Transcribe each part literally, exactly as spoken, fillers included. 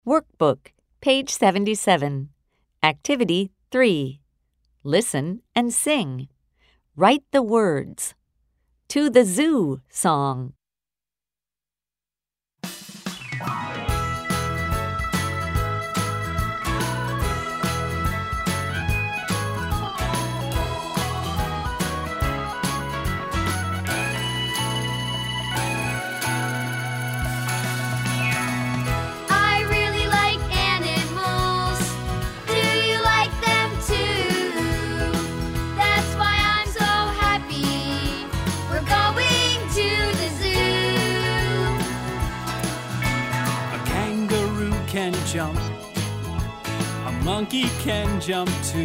Workbook, page seventy-seven. Activity three. Listen and sing. Write the words. To the Zoo song. Can jump, a monkey can jump too.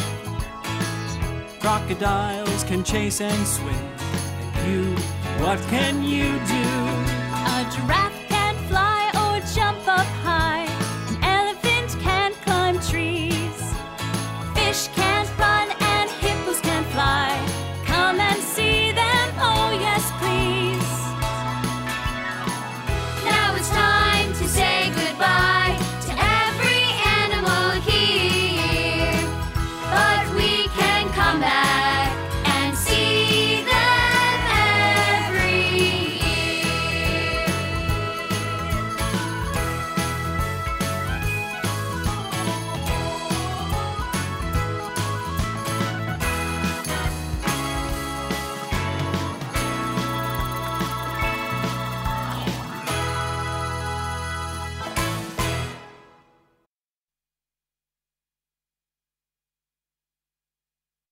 Crocodiles can chase and swim. And you, what can you do? A giraffe